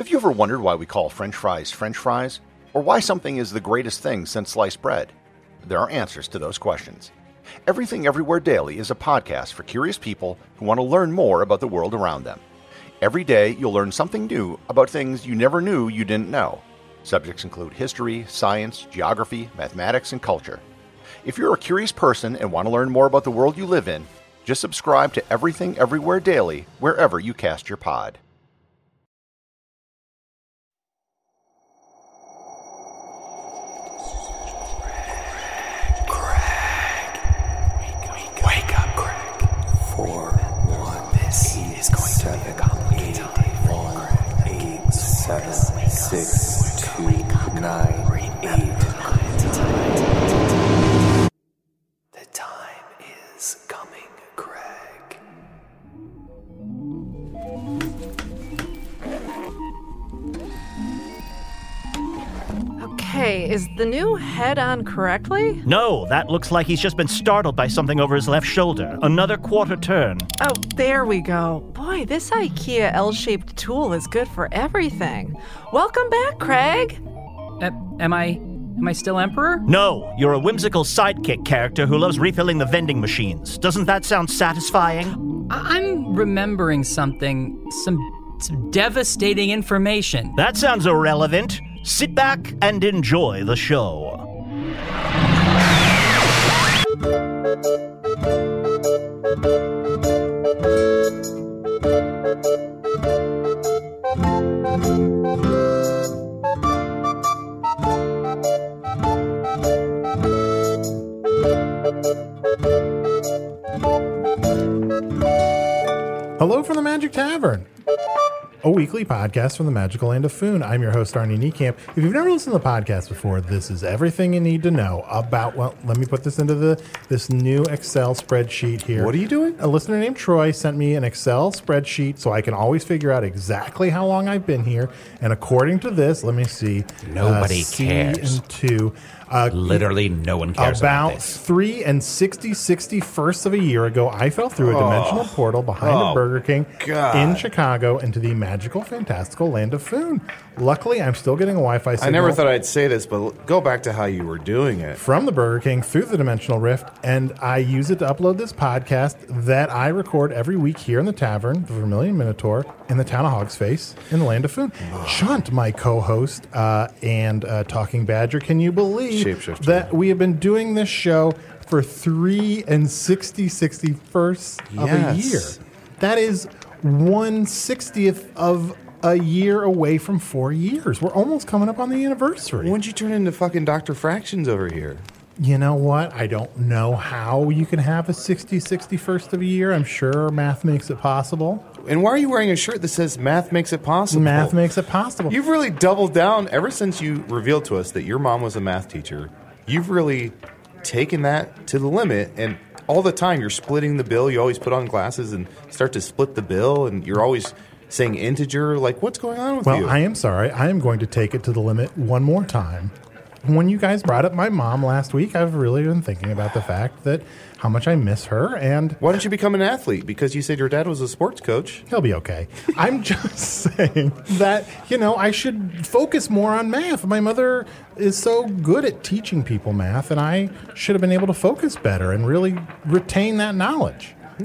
Have you ever wondered why we call French fries, or why something is the greatest thing since sliced bread? There are answers to those questions. Everything Everywhere Daily is a podcast for curious people who want to learn more about the world around them. Every day, you'll learn something new about things you never knew you didn't know. Subjects include history, science, geography, mathematics, and culture. If you're a curious person and want to learn more about the world you live in, just subscribe to Everything Everywhere Daily wherever you cast your pod. Wake up, Craig. 4-1. This is going to be a complicated day for Craig. 8, 7, 6, 2, 9, 8. The time is coming, Craig. Okay, is the new head on correctly? No, that looks like he's just been startled by something over his left shoulder. Another quarter turn. Oh, there we go. Boy, this IKEA L-shaped tool is good for everything. Welcome back, Craig. Am I still Emperor? No, you're a whimsical sidekick character who loves refilling the vending machines. Doesn't that sound satisfying? I'm remembering something. Some devastating information. That sounds irrelevant. Sit back and enjoy the show. Hello from the Magic Tavern, a weekly podcast from the magical land of Foon. I'm your host, Arnie Niekamp. If you've never listened to the podcast before, this is everything you need to know about, well, let me put this into this new Excel spreadsheet here. What are you doing? A listener named Troy sent me an Excel spreadsheet so I can always figure out exactly how long I've been here. And according to this, let me see. Nobody C cares. and 2. Literally no one cares about this. 3 and 61st of a year ago, I fell through a dimensional portal behind a Burger King in Chicago into the magical, fantastical land of Foon. Luckily, I'm still getting a Wi-Fi signal. I never thought I'd say this, but go back to how you were doing it. From the Burger King through the dimensional rift, and I use it to upload this podcast that I record every week here in the tavern, the Vermilion Minotaur, in the town of Hogsface, in the land of Foon. Chunt, my co-host and Talking Badger, can you believe that we have been doing this show for 3 and 61st of a year? That is 1/60th of a year away from 4 years. We're almost coming up on the anniversary. When'd you turn into fucking Dr. Fractions over here? You know what? I don't know how you can have a 61st of a year. I'm sure math makes it possible. And why are you wearing a shirt that says math makes it possible? Math makes it possible. You've really doubled down ever since you revealed to us that your mom was a math teacher. You've really taken that to the limit, and all the time you're splitting the bill. You always put on glasses and start to split the bill, and you're always saying integer. Like, what's going on with you? Well, I am sorry. I am going to take it to the limit one more time. When you guys brought up my mom last week, I've really been thinking about the fact that how much I miss her. And why don't you become an athlete? Because you said your dad was a sports coach. He'll be okay. I'm just saying that, I should focus more on math. My mother is so good at teaching people math, and I should have been able to focus better and really retain that knowledge. Okay.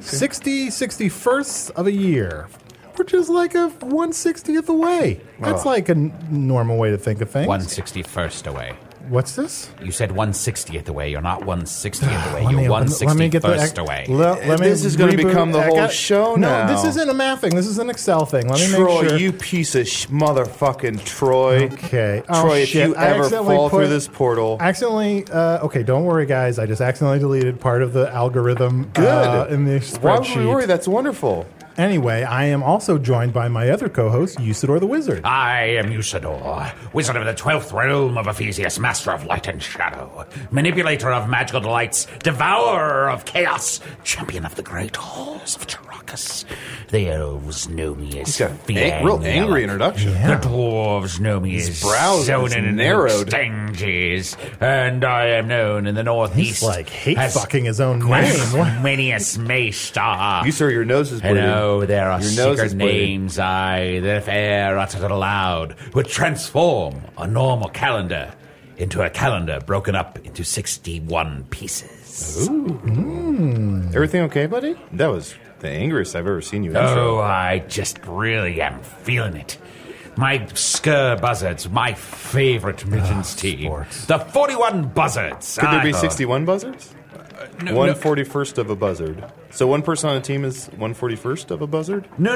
61st of a year, which is like a 1/60th away. That's like a normal way to think of things. 1/61st away. What's this? You said 1/60th away. You're not 1/60th away. You're 1/61st away. This is going to become the whole show now. No, this isn't a math thing. This is an Excel thing. Let me Troy, make sure. you piece of motherfucking Troy. Okay. Troy, if you ever fall through this portal. Okay, don't worry, guys. I just accidentally deleted part of the algorithm in the spreadsheet. Why would we worry? That's wonderful. Anyway, I am also joined by my other co-host, Usador the Wizard. I am Usador, wizard of the 12th realm of Ephesius, master of light and shadow, manipulator of magical delights, devourer of chaos, champion of the great halls of Tarakas. The elves know me as real angry introduction. Yeah. The dwarves know me as Zonin and narrowed Stanges, and I am known in the northeast. He's like hate fucking his own name. Menius Maystar. You, sir, your nose is bleeding. Oh, there are Your nose is secret bleeding. names, that if e'er uttered aloud, would transform a normal calendar into a calendar broken up into 61 pieces. Everything okay, buddy? That was the angriest I've ever seen you intro. Oh, I just really am feeling it. My Skur Buzzards, my favorite Mittens team. sports. The 41 Buzzards. Could there be I- 61 buzzards? No, 1/41st of a buzzard. So one person on a team is 1/41st of a buzzard? No.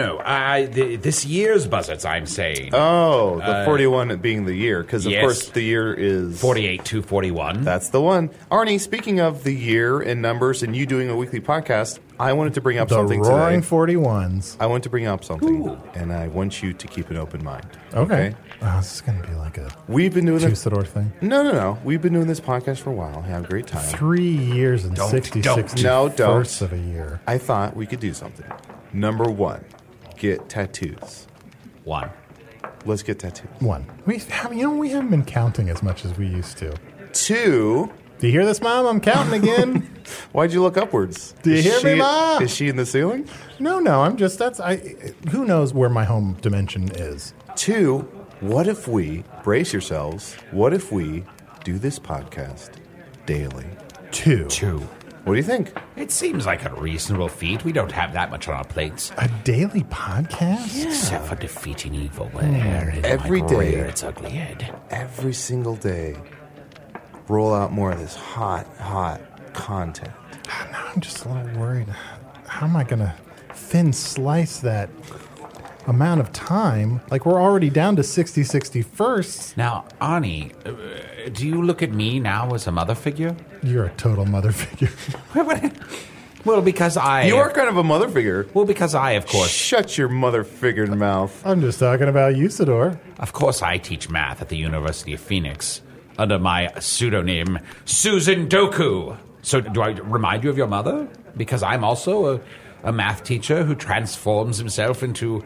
This year's Buzzards, I'm saying. Oh, the 41 being the year, because of yes. course the year is 48 to 41. That's the one. Arnie, speaking of the year and numbers and you doing a weekly podcast, I wanted to bring up The something Roaring today. 41s. I want to bring up something, and I want you to keep an open mind. Okay. Oh, this is going to be like a We've been doing this. Chussador thing. No. We've been doing this podcast for a while. Have a great time. 3 years and Don't. 66 No, don't. firsts of a year. I thought we could do something. Number one, get tattoos. 1. Let's get tattoos. 1. We haven't been counting as much as we used to. 2, Do you hear this, Mom? I'm counting again. why'd you look upwards? Do you Is hear me, she- Ma? Is she in the ceiling? No, I'm just, who knows where my home dimension is? 2, what if we, brace yourselves, what if we do this podcast daily? 2. 2. What do you think? It seems like a reasonable feat. We don't have that much on our plates. A daily podcast? Except for defeating evil with hair in Every like day. rear its ugly head. Every single day, roll out more of this hot content. Now I'm just a little worried. How am I going to thin slice that amount of time? Like, we're already down to 60 firsts. Now, Ani, do you look at me now as a mother figure? You're a total mother figure. Well, because I... You are kind of a mother figure. Well, because I, of course... Shut your mother figured mouth. I'm just talking about Usador. Of course, I teach math at the University of Phoenix under my pseudonym, Susan Doku. So do I remind you of your mother? Because I'm also a math teacher who transforms himself into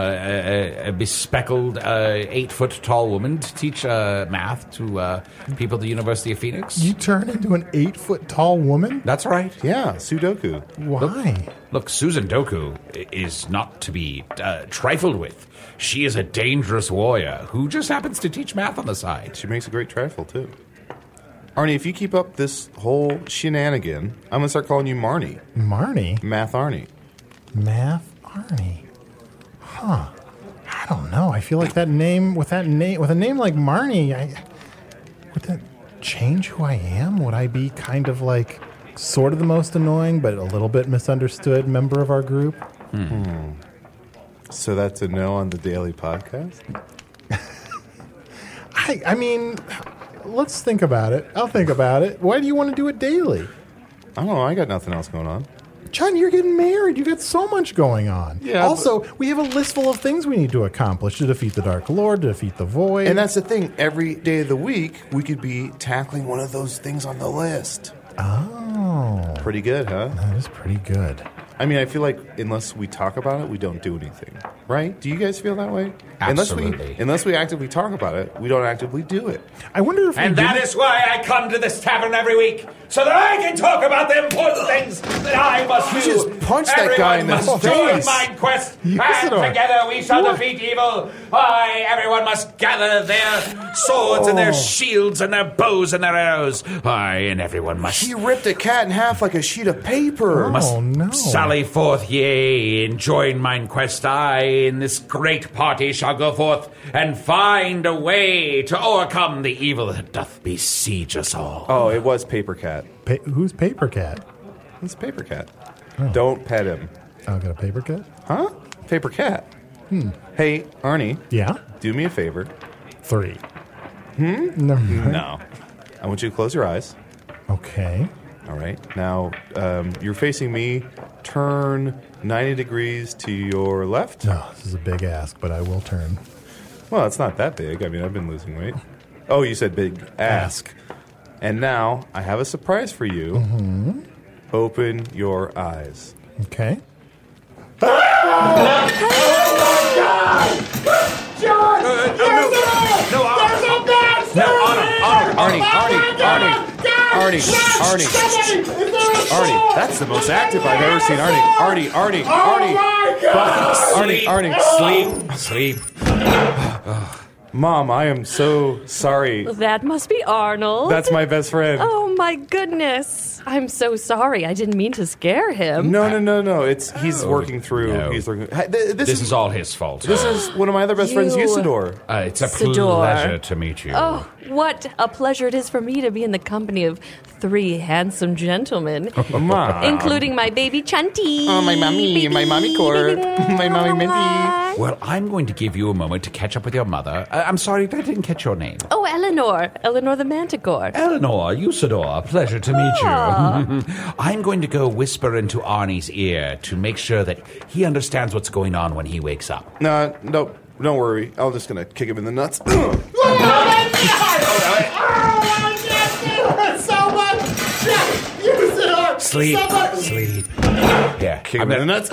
a bespeckled 8-foot-tall woman to teach math to people at the University of Phoenix. You turn into an 8-foot-tall woman? That's right. Yeah, Sudoku. Why? Look, Susan Doku is not to be trifled with. She is a dangerous warrior who just happens to teach math on the side. She makes a great trifle, too. Arnie, if you keep up this whole shenanigan, I'm going to start calling you Marnie. Marnie? Math Arnie. Math Arnie. Huh. I don't know. I feel like that name, with a name like Marnie, would that change who I am? Would I be kind of like sort of the most annoying, but a little bit misunderstood member of our group? So that's a no on the daily podcast? I mean, let's think about it. I'll think about it. Why do you want to do it daily? I don't know. I got nothing else going on. John, you're getting married. You got so much going on. Yeah, Also, we have a list full of things we need to accomplish to defeat the Dark Lord, to defeat the Void. And that's the thing. Every day of the week, we could be tackling one of those things on the list. Oh, Pretty good, huh? that is pretty good. I mean, I feel like unless we talk about it, we don't do anything. Right? Do you guys feel that way? Absolutely. Unless we actively talk about it, we don't actively do it. I wonder if And we that didn't- is why I come to this tavern every week, so that I can talk about the important things that I must do. just punched that Everyone guy in the must face. join my quest, Yes, and Lord. together we shall What? defeat evil. Aye, everyone must gather their swords and their shields and their bows and their arrows. Aye, and everyone must... He ripped a cat in half like a sheet of paper. must Oh, no. sally forth, yea, and join mine quest. I, in this great party, shall go forth and find a way to overcome the evil that doth besiege us all. Oh, it was Paper Cat. Who's Paper Cat? It's Paper Cat. Don't pet him. Oh, got a Paper Cat? Huh? Paper Cat. Hey, Arnie, Yeah? do me a favor. 3. Never mind. No. I want you to close your eyes. Okay. All right. Now, you're facing me. Turn 90 degrees to your left. Oh, this is a big ask, but I will turn. Well, it's not that big. I mean, I've been losing weight. Oh, you said big ask. And now, I have a surprise for you. Mm-hmm. Open your eyes. Okay. Arnie. Arnie, that's the most active I've ever seen. Arnie. Arnie, Sleep. Mom, I am so sorry. That must be Arnold. That's my best friend. Oh, my goodness. I'm so sorry. I didn't mean to scare him. No. He's working through. No. He's working. This is all his fault. This is one of my other best friends, Usador. It's a Sador. pleasure to meet you. Oh, what a pleasure it is for me to be in the company of 3 handsome gentlemen, Mom. including my baby Chunty. Oh, my mommy core. My mommy Minty. Well, I'm going to give you a moment to catch up with your mother. I'm sorry, I didn't catch your name. Oh, Eleanor. Eleanor the Manticore. Eleanor, Usador, pleasure to meet you. I'm going to go whisper into Arnie's ear to make sure that he understands what's going on when he wakes up. No, don't worry. I'm just going to kick him in the nuts. Sleep. Yeah. Kick him in the nuts.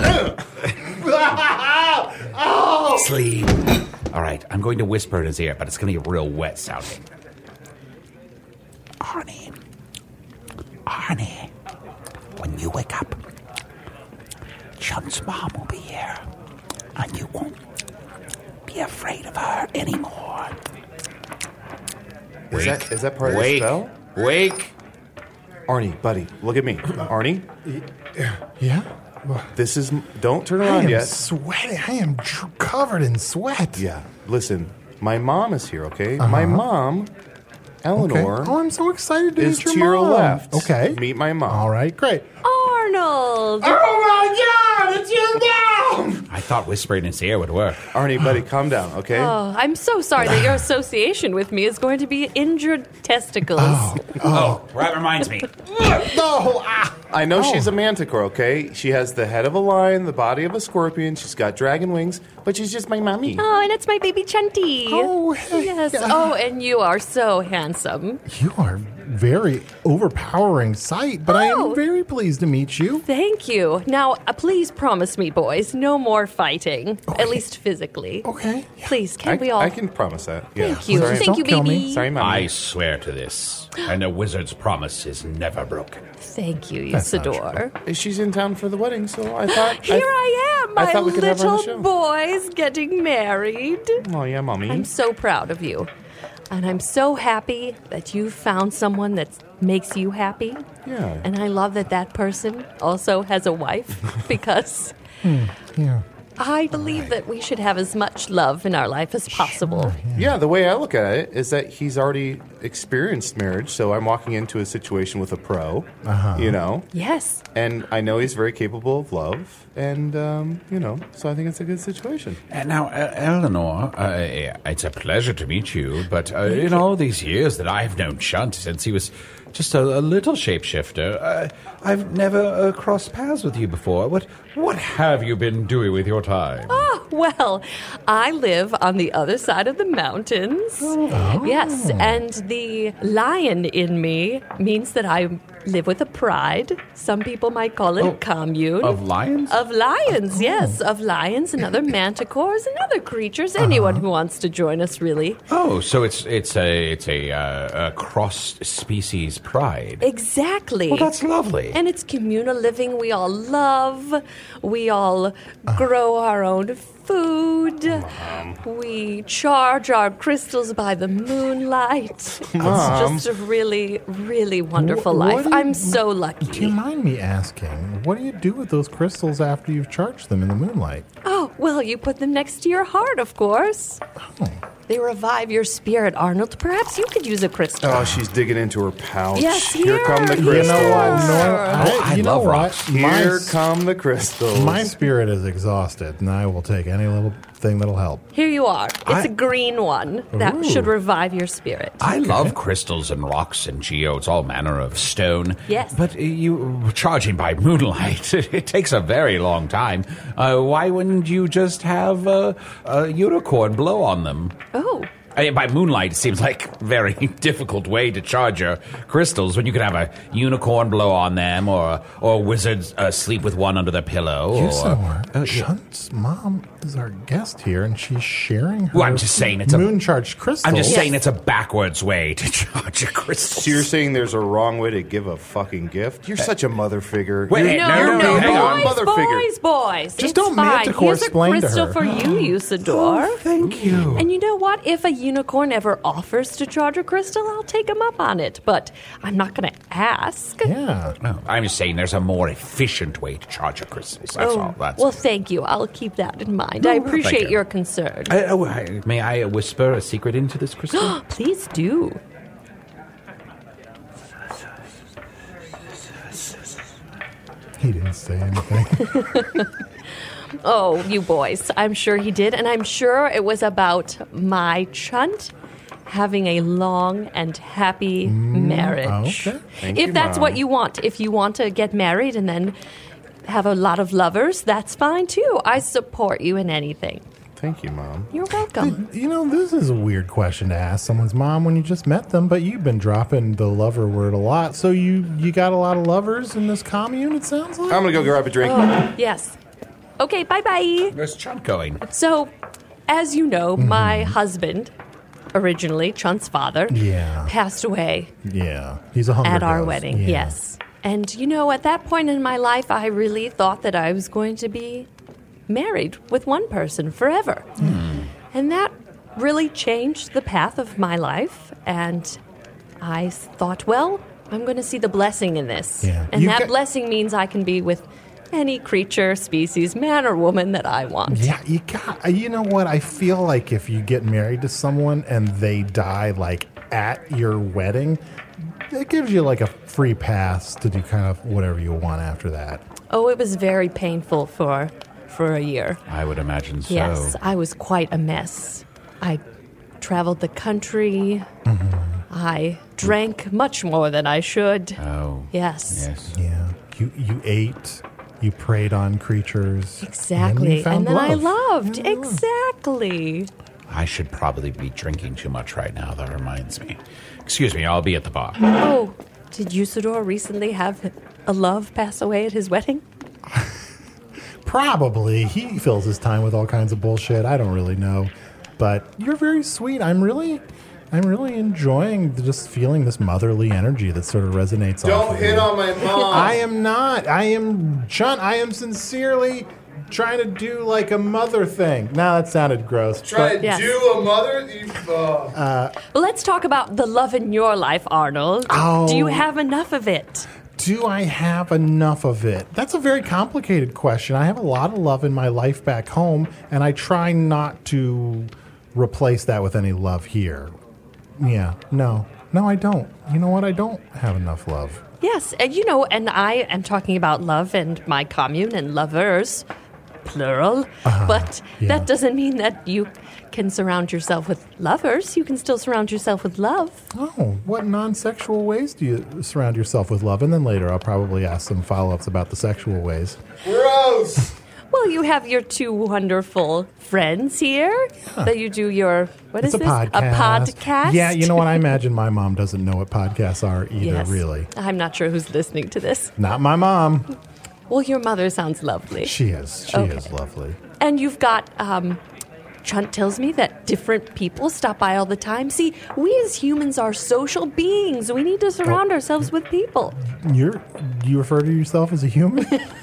Sleep. All right, I'm going to whisper in his ear, but it's going to be real wet sounding. Arnie, when you wake up, Chunt's mom will be here, and you won't be afraid of her anymore. Is that part of the spell? Wake. Arnie, buddy, look at me. Arnie, Yeah? this is... Don't turn I around am yet. sweating. I am covered in sweat. Yeah, listen. My mom is here, okay? My mom, Eleanor, Okay. Oh, I'm so excited to is meet your to your mom. left. Okay. Meet my mom. All right, great. Arnold. I thought whispering in his ear would work. Arnie, buddy, calm down, okay? Oh, I'm so sorry that your association with me is going to be injured testicles. Oh, that reminds me. I know she's a manticore, okay? She has the head of a lion, the body of a scorpion, she's got dragon wings, but she's just my mommy. Oh, and it's my baby Chunty. Oh, hey. Yes. Oh, and you are so handsome. You are very overpowering sight, but I Oh. am very pleased to meet you. Thank you. Now, please promise me, boys, no more fighting, at least physically. Okay. Please, can we all? I can promise that. Yeah. Thank you. Sorry, Thank you, Don't kill baby. me. Sorry, mommy. I swear to this, and a wizard's promise is never broken. Thank you, That's not Usador. She's in town for the wedding, so I thought... Here I am, I my thought we could have her on the little show. boys getting married. Oh, yeah, mommy. I'm so proud of you. And I'm so happy that you found someone that makes you happy. Yeah. And I love that that person also has a wife because Yeah. I believe that we should have as much love in our life as possible. Yeah, the way I look at it is that he's already experienced marriage, so I'm walking into a situation with a pro, you know, Yes. and I know he's very capable of love, and, you know, so I think it's a good situation. And now, Eleanor, it's a pleasure to meet you, but in all these years that I've known Chunt, since he was just a little shapeshifter, I've never crossed paths with you before. What have you been doing with your time? Oh, well, I live on the other side of the mountains. Yes, and the lion in me means that I live with a pride. Some people might call it commune. Of lions? Of lions, yes. Of lions and other manticores and other creatures. Anyone who wants to join us, really. Oh, so it's a cross-species pride. Exactly. Well, that's lovely. And it's communal living. We all love. We all grow our own food. We charge our crystals by the moonlight. It's just a really, really wonderful What life. do you- I'm so Do you lucky. mind me asking, what do you do with those crystals after you've charged them in the moonlight? Oh, well, you put them next to your heart, of course. They revive your spirit, Arnold. Perhaps you could use a crystal. Oh, she's digging into her pouch. Yes, Here come the here. crystals. You know what? I you know love what? rocks. Here come the crystals. My spirit is exhausted, and I will take any little thing that'll help. Here you are. It's a green one that Ooh. should revive your spirit. I love crystals and rocks and geodes, all manner of stone. Yes. But you charging by moonlight, it takes a very long time. Why wouldn't you just have a unicorn blow on them? Oh, By moonlight, it seems like a very difficult way to charge your crystals when you could have a unicorn blow on them or wizards sleep with one under their pillow. Chunt's mom is our guest here, and she's sharing her Well, I'm just saying it's moon-charged crystals. I'm just saying it's a backwards way to charge your crystals. So you're saying there's a wrong way to give a fucking gift? You're such a mother figure. Wait, No, hang on. boys. Just It's don't fine. manticore Here's a explain to crystal her. for you, Usador. Thank you. And you know what? If a unicorn ever offers to charge a crystal, I'll take him up on it. But I'm not going to ask. Yeah. No, I'm just saying there's a more efficient way to charge your crystals. That's all. That's Well, thank you. I'll keep that in mind. I appreciate you. your concern. May I whisper a secret into this crystal? Please do. He didn't say anything. Oh, you boys. I'm sure he did. And I'm sure it was about my Chunt having a long and happy marriage. Okay. If that's what you want. If you want to get married and then have a lot of lovers, that's fine too. I support you in anything. Thank you, Mom. You're welcome. You know, this is a weird question to ask someone's mom when you just met them, but you've been dropping the lover word a lot. So you got a lot of lovers in this commune, it sounds like? I'm going to go grab a drink. Yes. Okay, bye-bye. Where's Chunt going? So, as you know, my husband, originally Chunt's father, Yeah. passed away Yeah. He's a Hunger at our Ghost. wedding. Yeah. Yes. And, you know, at that point in my life, I really thought that I was going to be married with one person forever. And that really changed the path of my life. And I thought, well, I'm going to see the blessing in this. Yeah. And You that got- blessing means I can be with any creature, species, man or woman that I want. Yeah, you know what? I feel like if you get married to someone and they die like at your wedding, it gives you like a free pass to do kind of whatever you want after that. Oh, it was very painful for a year. I would imagine so. Yes, I was quite a mess. I traveled the country. I drank much more than I should. Oh. Yes. Yes. Yeah. You ate, you preyed on creatures. Exactly. And then I love. loved. Yeah, love. Exactly. I should probably be drinking too much right now. That reminds me. Excuse me, I'll be at the bar. Oh, did Usador recently have a love pass away at his wedding? Probably. He fills his time with all kinds of bullshit. I don't really know. But you're very sweet. I'm really enjoying just feeling this motherly energy that sort of resonates off Don't of hit you. on my mom. I am not. I am, John, I am sincerely trying to do like a mother thing. Now that sounded gross. Try but- to Yes. do a mother? Well, let's talk about the love in your life, Arnold. Oh. Do you have enough of it? Do I have enough of it? That's a very complicated question. I have a lot of love in my life back home, and I try not to replace that with any love here. Yeah, no, I don't. You know what? I don't have enough love. Yes, and you know, and I am talking about love and my commune and lovers, plural. But yeah. that doesn't mean that you can surround yourself with lovers. You can still surround yourself with love. Oh, what non-sexual ways do you surround yourself with love? And then later I'll probably ask some follow-ups about the sexual ways. Gross. Well, you have your two wonderful friends here that you do your, what is It's a this? podcast. A podcast? Yeah, you know what? I imagine my mom doesn't know what podcasts are either, Yes. really. I'm not sure who's listening to this. Not my mom. Well, your mother sounds lovely. She is. She Okay. is lovely. And you've got, Chunt tells me that different people stop by all the time. See, we as humans are social beings. We need to surround ourselves with people. You refer to yourself as a human?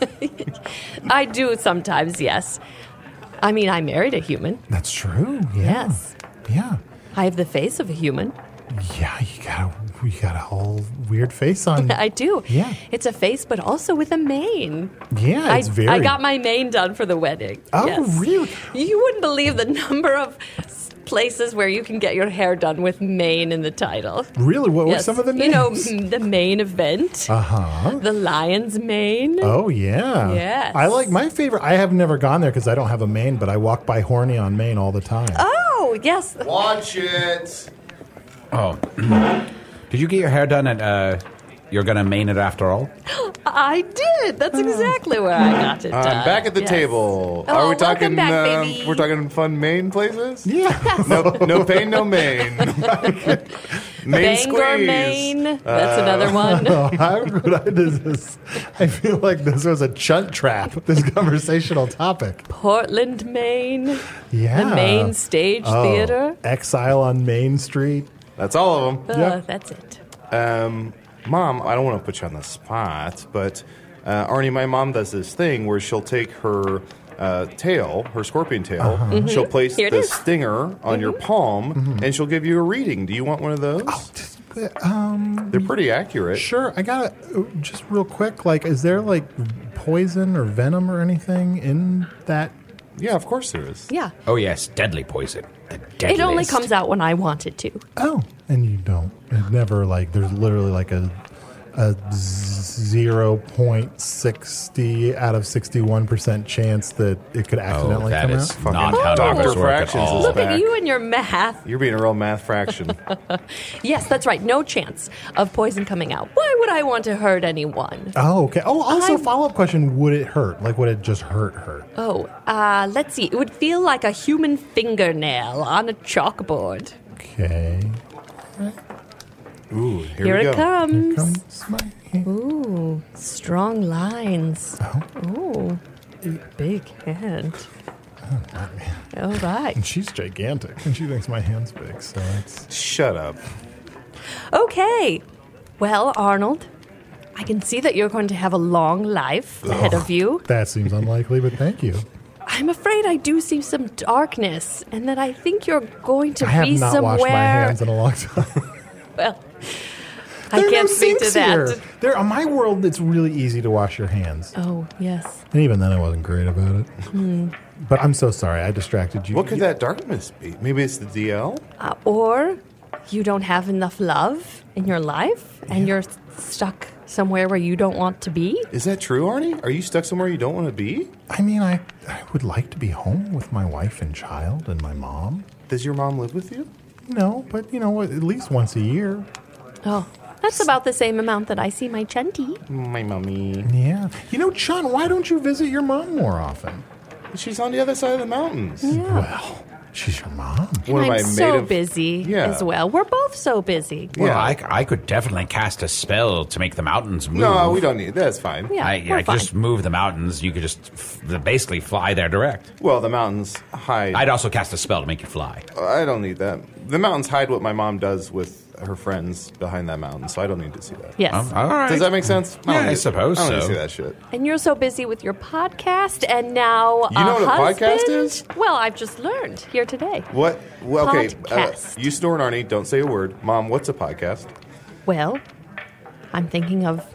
I do sometimes, yes. I mean, I married a human. That's true. Yeah. Yes. Yeah. I have the face of a human. Yeah, you got a whole weird face on. I do. Yeah. It's a face, but also with a mane. Yeah, it's very. I got my mane done for the wedding. Oh, Yes. really? You wouldn't believe the number of places where you can get your hair done with mane in the title. Really? What were Yes. some of the You know, names? the main event. Uh-huh. The lion's mane. Oh, yeah. Yes. I like my favorite. I have never gone there because I don't have a Maine, but I walk by Horny on Maine all the time. Oh, yes. Watch it. Oh. Did you get your hair done at You're going to main it after all? I did. That's exactly where I got it done. Back at the Yes. table. Oh, Are we welcome talking? back, baby. We're talking fun Maine places. Yeah. No pain, no Maine. Maine Bangor, squeeze. Maine. That's another one. Oh, how good I did this. I feel like this was a chunt trap, this conversational topic. Portland, Maine. Yeah. The Maine Stage Oh, Theater. Exile on Main Street. That's all of them. Yep. That's it. Mom, I don't want to put you on the spot, but Arnie, my mom does this thing where she'll take her tail, her scorpion tail, she'll place Here it the is. stinger on your palm, and she'll give you a reading. Do you want one of those? They're pretty accurate. Sure. I got to, just real quick, like, is there, like, poison or venom or anything in that? Yeah, of course there is. Yeah. Oh, yes, deadly poison. The It only deadliest. comes out when I want it to. Oh. And you don't. It never, like, there's literally, like, a 0.60 out of 61% chance that it could Oh, accidentally that come is out. not how Dr. numbers work at Fractions all. is Look at back. you and your math. You're being a real math fraction. Yes, that's right. No chance of poison coming out. Why would I want to hurt anyone? Oh, okay. Oh, also, I'm- follow-up question, would it hurt? Like, would it just hurt? Oh, let's see. It would feel like a human fingernail on a chalkboard. Okay. Ooh, Here we it go. comes. Here comes my hand. Ooh, strong lines. Oh. Ooh, big hand. All right. And she's gigantic, and she thinks my hand's big, so it's... Shut up. Okay. Well, Arnold, I can see that you're going to have a long life ahead of you. That seems unlikely, but thank you. I'm afraid I do see some darkness, and that I think you're going to I have be not somewhere. washed my hands in a long time. Well, I There are can't no speak to sinks that. here. There, on my world, it's really easy to wash your hands. Oh, yes. And even then, I wasn't great about it. But I'm so sorry. I distracted you. What could that darkness be? Maybe it's the DL? Or you don't have enough love in your life, and you're stuck somewhere where you don't want to be. Is that true, Arnie? Are you stuck somewhere you don't want to be? I mean, I would like to be home with my wife and child and my mom. Does your mom live with you? No, but you know what? At least once a year. Oh, that's about the same amount that I see my Chunty. My mommy. Yeah. You know, Chun, why don't you visit your mom more often? She's on the other side of the mountains. Well, she's your mom. What am I I'm made so of? busy Yeah. as well. We're both so busy. Well, Yeah. I could definitely cast a spell to make the mountains move. No, we don't need. That's fine. Yeah, I we're could fine. just move the mountains. You could just basically fly there direct. Well, the mountains hide. I'd also cast a spell to make you fly. I don't need that. The mountains hide what my mom does with her friends behind that mountain, so I don't need to see that. Yes. All right. Does that make sense? Yeah, don't I need- suppose I don't need so. to see that shit. And you're so busy with your podcast, and now You know what a podcast husband? is? Well, I've just learned here today. What? Well, okay. Podcast. You snore and Arnie, don't say a word. Mom, what's a podcast? Well, I'm thinking of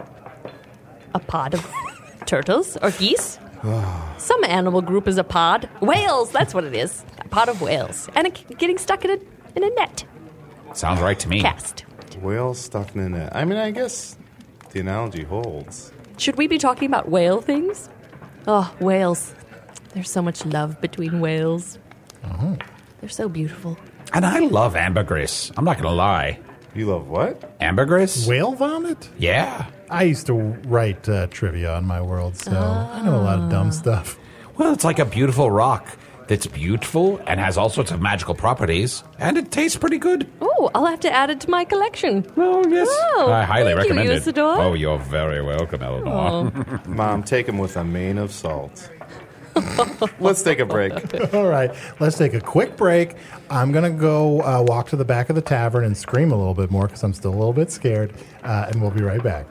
a pod of turtles or geese. Some animal group is a pod. Whales, that's what it is. A pod of whales. And getting stuck in a net. Sounds right to me. Cast. Whale stuck in a net. I mean, I guess the analogy holds. Should we be talking about whale things? Oh, whales. There's so much love between whales. Oh. They're so beautiful. And I love ambergris. I'm not going to lie. You love what? Ambergris? Whale vomit? Yeah. I used to write trivia on my world, so I know a lot of dumb stuff. Well, it's like a beautiful rock that's beautiful and has all sorts of magical properties, and it tastes pretty good. Oh, I'll have to add it to my collection. Oh, yes. Oh, I highly thank recommend you, it. Usador. Oh, you're very welcome, Eleanor. Mom, take him with a main of salt. Let's take a break. All right, let's take a quick break. I'm going to go walk to the back of the tavern and scream a little bit more because I'm still a little bit scared, and we'll be right back.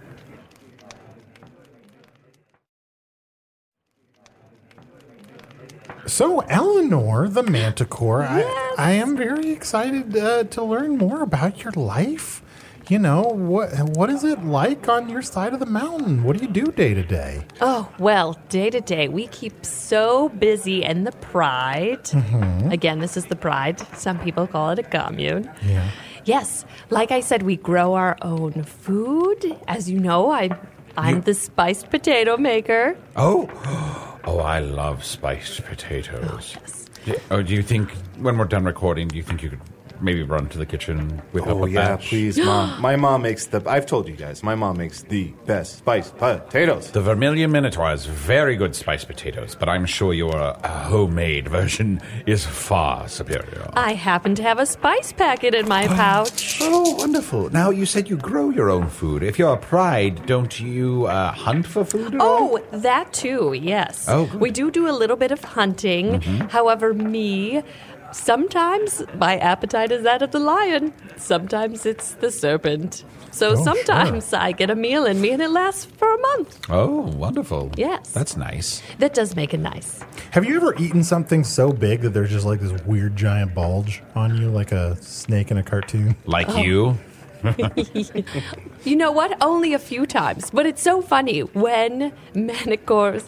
So, Eleanor, the Manticore, I am very excited to learn more about your life. You know, what is it like on your side of the mountain? What do you do day to day? Oh, well, day to day, we keep so busy in the Pride. Mm-hmm. Again, this is the Pride. Some people call it a commune. Yeah. Yes, like I said, we grow our own food. As you know, I'm the spiced potato maker. Oh, I love spiced potatoes. Yes. Do you think, when we're done recording, do you think you could maybe run to the kitchen and whip up Oh, a yeah, batch. please, Mom. My mom makes I've told you guys, my mom makes the best spiced potatoes. The Vermilion Minotaur has very good spiced potatoes, but I'm sure your homemade version is far superior. I happen to have a spice packet in my pouch. Oh, wonderful. Now, you said you grow your own food. If you're a pride, don't you hunt for food at all? Oh, that too, yes. Oh, good. We do a little bit of hunting. However, sometimes my appetite is that of the lion. Sometimes it's the serpent. So sometimes I get a meal in me and it lasts for a month. Oh, wonderful. Yes. That's nice. That does make it nice. Have you ever eaten something so big that there's just like this weird giant bulge on you, like a snake in a cartoon? Like you? You know what? Only a few times. But it's so funny when manticores,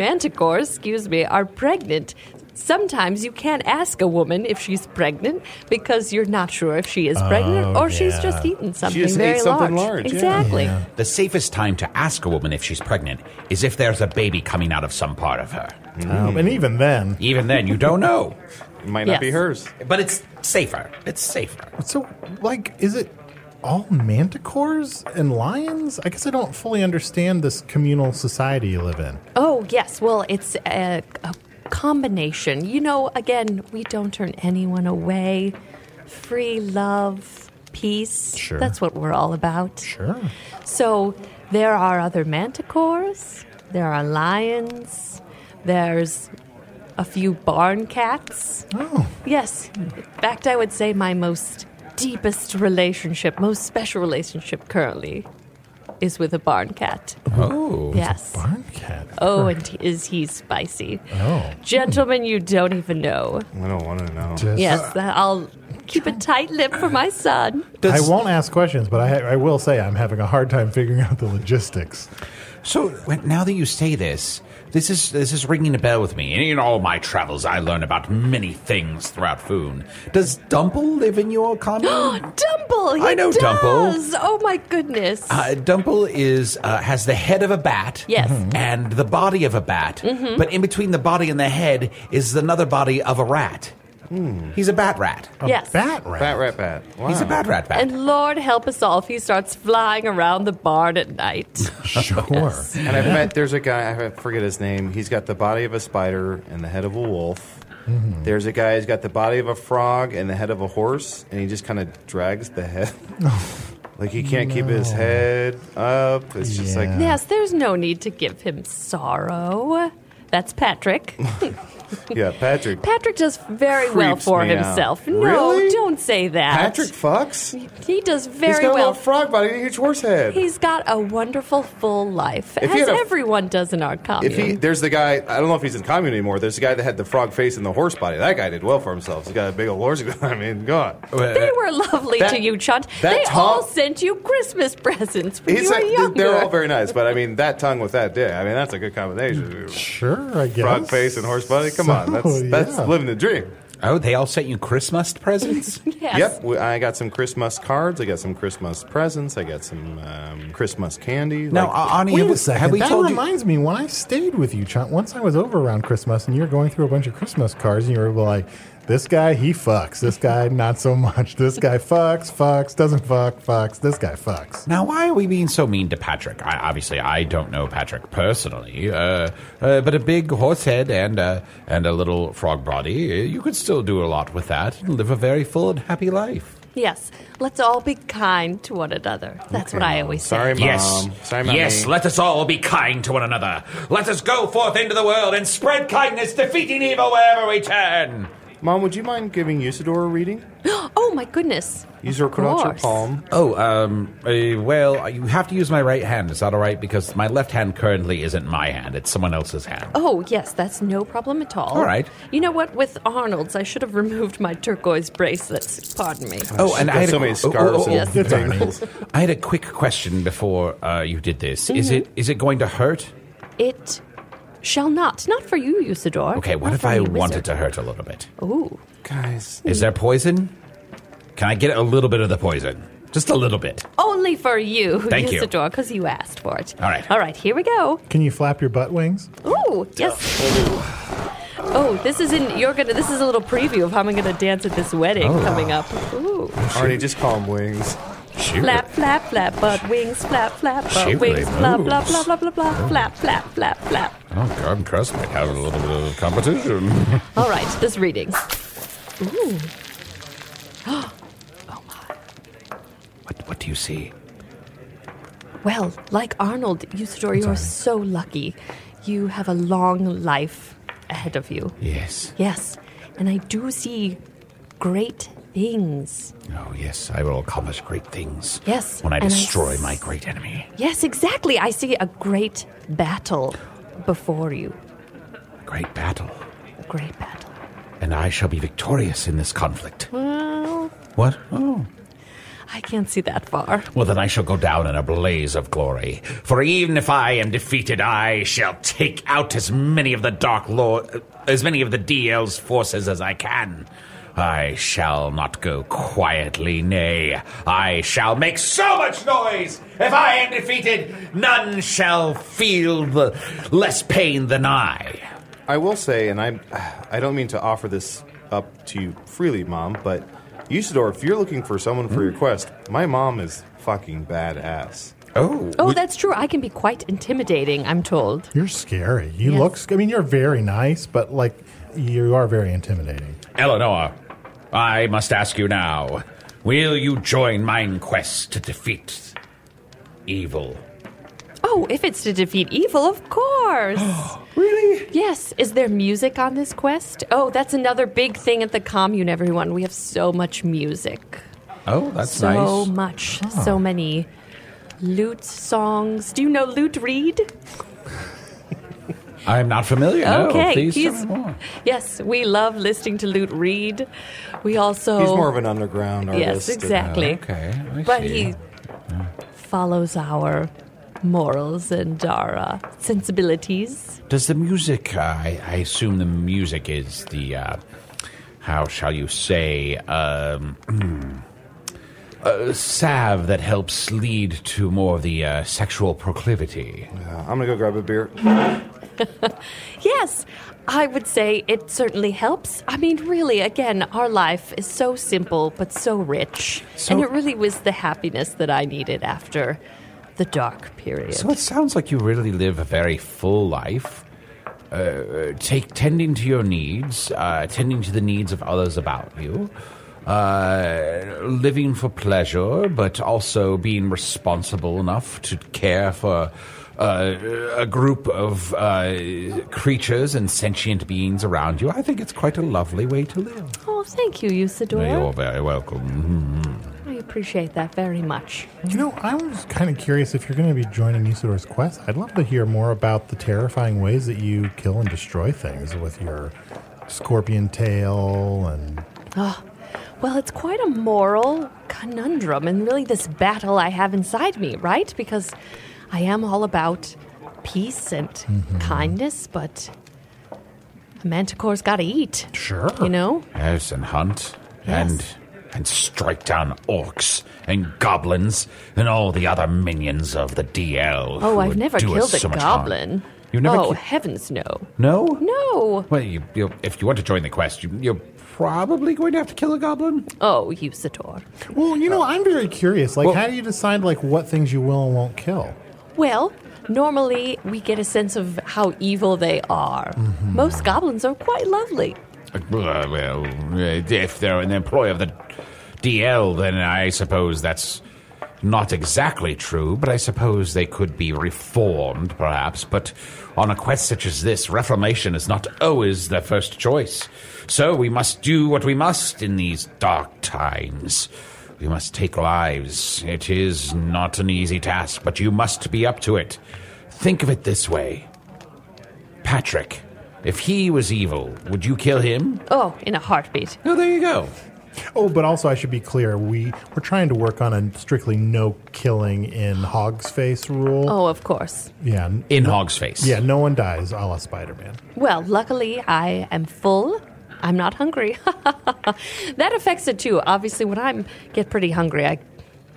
are pregnant. Sometimes you can't ask a woman if she's pregnant because you're not sure if she is pregnant or she's just eaten something just very ate something large, yeah. Exactly. Yeah. The safest time to ask a woman if she's pregnant is if there's a baby coming out of some part of her. And even then. Even then, you don't know. It might not be Yes. hers. But it's safer. It's safer. So, like, is it all manticores and lions? I guess I don't fully understand this communal society you live in. Oh, yes. Well, it's a combination. You know, again, we don't turn anyone away. Free love, peace. Sure. That's what we're all about. Sure. So there are other manticores. There are lions. There's a few barn cats. Oh. Yes. In fact, I would say my most deepest relationship, most special relationship currently is with a barn cat. Oh. Yes. Barn cat. Oh, and is he spicy? Oh. Gentlemen, you don't even know. I don't want to know. Just- Yes, I'll keep a tight lip for my son. I won't ask questions, but I will say I'm having a hard time figuring out the logistics. So, now that you say this is ringing a bell with me. And in all my travels, I learn about many things throughout Foon. Does Dumple live in your commune? Dumple! I know does. Dumple. Oh, my goodness. Dumple has the head of a bat. Yes. And the body of a bat. But in between the body and the head is another body of a rat. He's a bat rat. Yes. Bat rat. Bat, rat, bat. Wow. He's a bat rat bat. And Lord help us all if he starts flying around the barn at night. Sure. And I've met, there's a guy, I forget his name. He's got the body of a spider and the head of a wolf. There's a guy who's got the body of a frog and the head of a horse, and he just kind of drags the head. Like he can't keep his head up. It's just like, Yes, there's no need to give him sorrow. That's Patrick. yeah, Patrick. Patrick does very well Creeps for me out. himself. No, Really? don't say that. Patrick fucks? He does He's very got a well. little frog body and a huge horse head. He's got a wonderful full life, If he as had a- everyone does in our commune. There's the guy, I don't know if he's in commune anymore. There's the guy that had the frog face and the horse body. That guy did well for himself. He's got a big old horse. I mean, God. They were lovely That- to you, Chunt. that They tongue- all sent you Christmas presents when you were younger. They're all very nice, but I mean, that tongue with that dick, I mean, that's a good combination. Sure, I guess. Frog face and horse body? Come on. That's living the dream. Oh, they all sent you Christmas presents? Yes. Yep, I got some Christmas cards. I got some Christmas presents. I got some Christmas candy. Now, Like, Ani, Wait have a we- second. have we That told you? reminds me, when I stayed with you, Chunt, once I was over around Christmas and you were going through a bunch of Christmas cards and you were like, this guy, he fucks. This guy, not so much. This guy fucks, doesn't fucks. This guy fucks. Now, why are we being so mean to Patrick? Obviously, I don't know Patrick personally, but a big horse head and a little frog body, you could still do a lot with that and live a very full and happy life. Yes. Let's all be kind to one another. That's what I always say. Sorry, Mom. Yes, Sorry, Mommy. yes, let us all be kind to one another. Let us go forth into the world and spread kindness, defeating evil wherever we turn. Mom, would you mind giving Usador a reading? Oh, my goodness. Use her, put out your course. palm. Oh, well, you have to use my right hand. Is that all right? Because my left hand currently isn't my hand. It's someone else's hand. Oh, yes, that's no problem at all. All right. You know what? With Arnold's, I should have removed my turquoise bracelets. Pardon me. Oh, and Got I had so a, many scars and Yes. It's all right. tangles. I had a quick question before you did this. Is it going to hurt? It shall not. Not for you, Usador. Okay, what Not if for I you, want it wizard. to hurt a little bit? Ooh. Guys. Is there poison? Can I get a little bit of the poison? Just a little bit. Only for you, Thank you. Usador, because you asked for it. All right. All right, here we go. Can you flap your butt wings? Ooh, yes. Oh, this is a little preview of how I'm gonna dance at this wedding coming up. Ooh. Arnie, just call them wings. Flap, flap, flap, butt wings, flap, flap, butt She wings, really blah, blah, moves. blah, blah, blah, blah, flap, flap, flap, flap. Oh, God, trust me, have a little bit of competition. All right, this reading. Ooh. Oh, my. What do you see? Well, like Arnold, Usador, you're so lucky. You have a long life ahead of you. Yes. Yes, and I do see great things. Oh, yes, I will accomplish great things. Yes, When I and destroy my great enemy. Yes, exactly. I see a great battle before you. Great battle. A great battle. And I shall be victorious in this conflict. Well, What? Oh. I can't see that far. Well, then I shall go down in a blaze of glory. For even if I am defeated, I shall take out as many of the DL's forces as I can. I shall not go quietly, nay, I shall make so much noise. If I am defeated, none shall feel the less pain than I. I will say, and I don't mean to offer this up to you freely, Mom, but Usador, if you're looking for someone for your quest, my mom is fucking badass. Oh, that's true. I can be quite intimidating, I'm told. You're scary. You're very nice, but like you are very intimidating. Eleanor, I must ask you now, will you join mine quest to defeat evil? Oh, if it's to defeat evil, of course. Really? Yes. Is there music on this quest? Oh, that's another big thing at the commune, everyone. We have so much music. Oh, that's So nice. much. So many lute songs. Do you know Lute Reed? I'm not familiar. Okay, No, please he's- tell me more. Yes, we love listening to Lute Reed. We also... He's more of an underground artist. Yes, exactly. Okay, I But see. he follows our morals and our sensibilities. Does the music, I assume the music is the, how shall you say, salve that helps lead to more of the sexual proclivity. I'm going to go grab a beer. Yes, I would say it certainly helps. I mean, really, again, our life is so simple but so rich. And it really was the happiness that I needed after the dark period. So it sounds like you really live a very full life, tending to your needs, tending to the needs of others about you, living for pleasure, but also being responsible enough to care for a group of creatures and sentient beings around you. I think it's quite a lovely way to live. Oh, thank you, Usador. You're very welcome. I appreciate that very much. You know, I was kind of curious if you're going to be joining Usador's quest. I'd love to hear more about the terrifying ways that you kill and destroy things with your scorpion tail and... Well, it's quite a moral conundrum and really this battle I have inside me, right? Because I am all about peace and kindness, but a manticore's got to eat. Sure. You know? Yes, and hunt, Yes. and strike down orcs and goblins and all the other minions of the DL. Oh, who I've would never do us killed a so much harm. goblin. You never Oh, ki- heavens no. No? No. Well, if you want to join the quest, you're probably going to have to kill a goblin. Oh, Usador. Well, you know, I'm very curious. Like, how do you decide, like, what things you will and won't kill? Well, normally we get a sense of how evil they are. Most goblins are quite lovely. Well, if they're an employee of the DL, then I suppose that's not exactly true, but I suppose they could be reformed, perhaps. But on a quest such as this, reformation is not always the first choice. So we must do what we must in these dark times. We must take lives. It is not an easy task, but you must be up to it. Think of it this way. Patrick, if he was evil, would you kill him? Oh, in a heartbeat. Oh, there you go. Oh, but also I should be clear. We're trying to work on a strictly no killing in Hog's Face rule. Oh, of course. Yeah. In Hog's Face. Yeah, no one dies a la Spider-Man. Well, luckily I am full. I'm not hungry. That affects it too. Obviously, when I get pretty hungry, I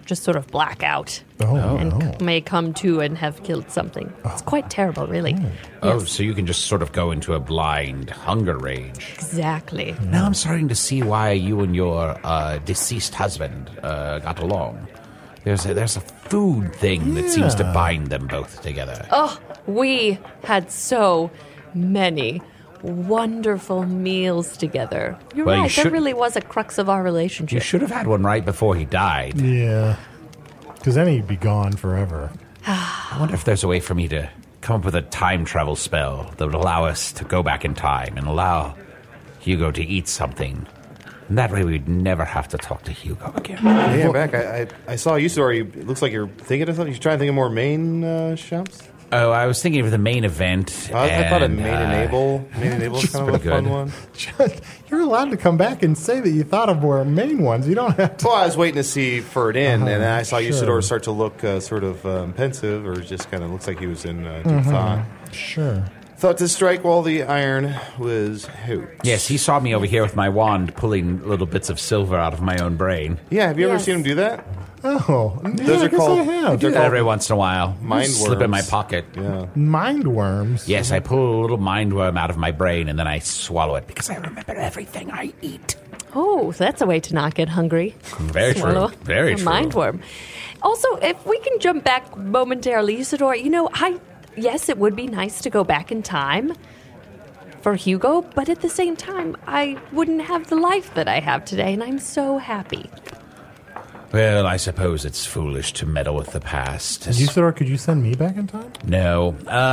just sort of black out. And may come to and have killed something. It's quite terrible, really. Oh, so you can just sort of go into a blind hunger rage. Exactly. Now I'm starting to see why you and your deceased husband got along. There's a food thing that seems to bind them both together. Oh, we had so many wonderful meals together. You're Well, you right. That should- really was a crux of our relationship. You should have had one right before he died. Yeah. Because then he'd be gone forever. I wonder if there's a way for me to come up with a time travel spell that would allow us to go back in time and allow Hugo to eat something. And that way we'd never have to talk to Hugo again. Hey, I'm back. I saw you, Story. It looks like you're thinking of something. You trying to think of more main shops? Oh, I was thinking of the main event. I thought a and, main enable. Main enable is kind of a pretty fun good. one. You're allowed to come back and say that you thought of more main ones. You don't have to. Well, I was waiting to see for it in, and then I saw sure. Usador start to look sort of pensive, or just kind of looks like he was in deep thought. Sure. Thought to strike while the iron was hot. Yes, he saw me over here with my wand pulling little bits of silver out of my own brain. Yeah, have you ever Yes. seen him do that? Oh, Those I are guess called- I have. they're called- Every once in a while. Mind Slip in my worms. pocket. Yeah. Mind worms. Yes, I pull a little mind worm out of my brain and then I swallow it because I remember everything I eat. Oh, that's a way to not get hungry. Very Swallow true. Very a true. mind worm. Also, if we can jump back momentarily, Usador, yes, it would be nice to go back in time for Hugo, but at the same time, I wouldn't have the life that I have today, and I'm so happy. Well, I suppose it's foolish to meddle with the past. Usador, could you send me back in time? No.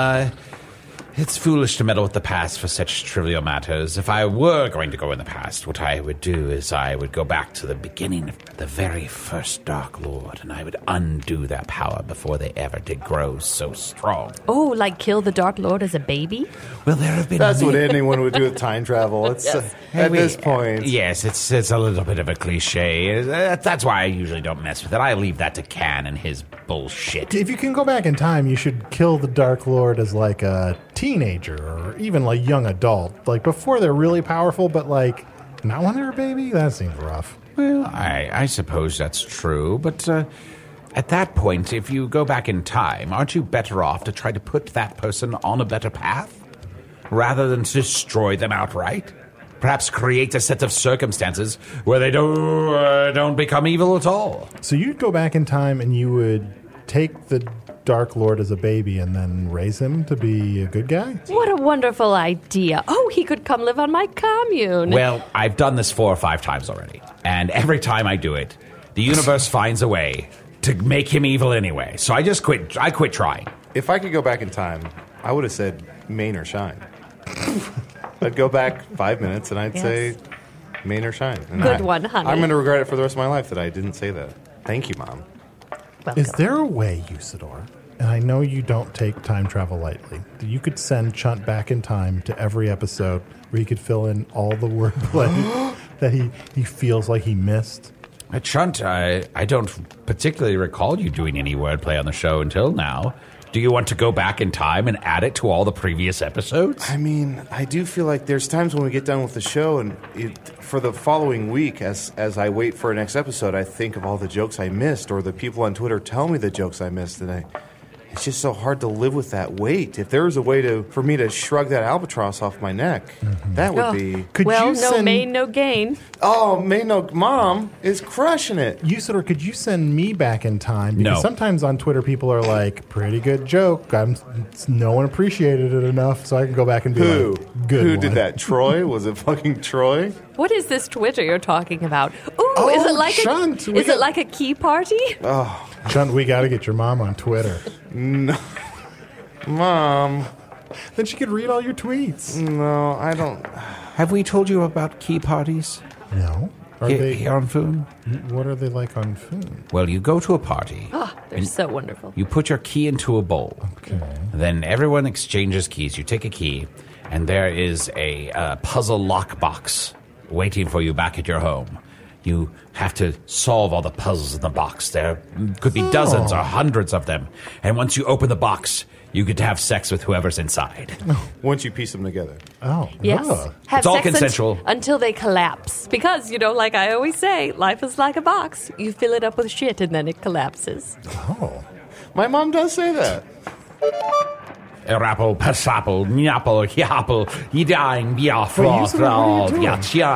It's foolish to meddle with the past for such trivial matters. If I were going to go in the past, what I would do is I would go back to the beginning of the very first Dark Lord, and I would undo their power before they ever did grow so strong. Oh, like kill the Dark Lord as a baby? Well, there have been That's what anyone would do with time travel. It's at this point. Yes, it's a little bit of a cliche. That's why I usually don't mess with it. I leave that to Can and his bullshit. If you can go back in time, you should kill the Dark Lord as like a teenager or even like young adult. Like before they're really powerful, but like not when they're a baby? That seems rough. Well, I suppose that's true, but at that point, if you go back in time, aren't you better off to try to put that person on a better path rather than to destroy them outright? Perhaps create a set of circumstances where they don't become evil at all. So you'd go back in time and you would take the Dark Lord as a baby and then raise him to be a good guy? What a wonderful idea. Oh, he could come live on my commune. Well, I've done this 4 or 5 times already, and every time I do it, the universe finds a way to make him evil anyway. So I just quit. I quit trying. If I could go back in time, I would have said main or shine. I'd go back 5 minutes and I'd Yes. say main or shine. And Good one, honey. I'm going to regret it for the rest of my life that I didn't say that. Thank you, Mom. Welcome. Is there a way, Usador, and I know you don't take time travel lightly, that you could send Chunt back in time to every episode where he could fill in all the wordplay that he feels like he missed? Chunt, I don't particularly recall you doing any wordplay on the show until now. Do you want to go back in time and add it to all the previous episodes? I mean, I do feel like there's times when we get done with the show and for the following week, as I wait for a next episode, I think of all the jokes I missed or the people on Twitter tell me the jokes I missed, and it's just so hard to live with that weight. If there was a way for me to shrug that albatross off my neck, that would be... Could well, you no send, main, no gain. Oh, Mom is crushing it. Usador, could you send me back in time? Because No. sometimes on Twitter people are like, pretty good joke. No one appreciated it enough, so I can go back and be Who? like, good Who one. did that? Troy? Was it fucking Troy? What is this Twitter you're talking about? Ooh, Oh, is it like Chunt, we is got- it like a key party? Chunt, we got to get your mom on Twitter. Mom, Then she could read all your tweets. no, I don't... Have we told you about key parties No. Are here, they? here on Foon? What are they like on Foon? Well, you go to a party. They're so wonderful. You put your key into a bowl. Okay. Then everyone exchanges keys. You take a key, and there is a puzzle lockbox waiting for you back at your home. You have to solve all the puzzles in the box. There could be dozens or hundreds of them. And once you open the box, You get to have sex with whoever's inside. Once you piece them together. Oh, Yes. ugh. Have It's all sex consensual. until they collapse. Because, like I always say, life is like a box. You fill it up with shit and then it collapses. Oh. My mom does say that. Rapple, pasapple, nyapple, yapple, yidang, biafra, What are you doing?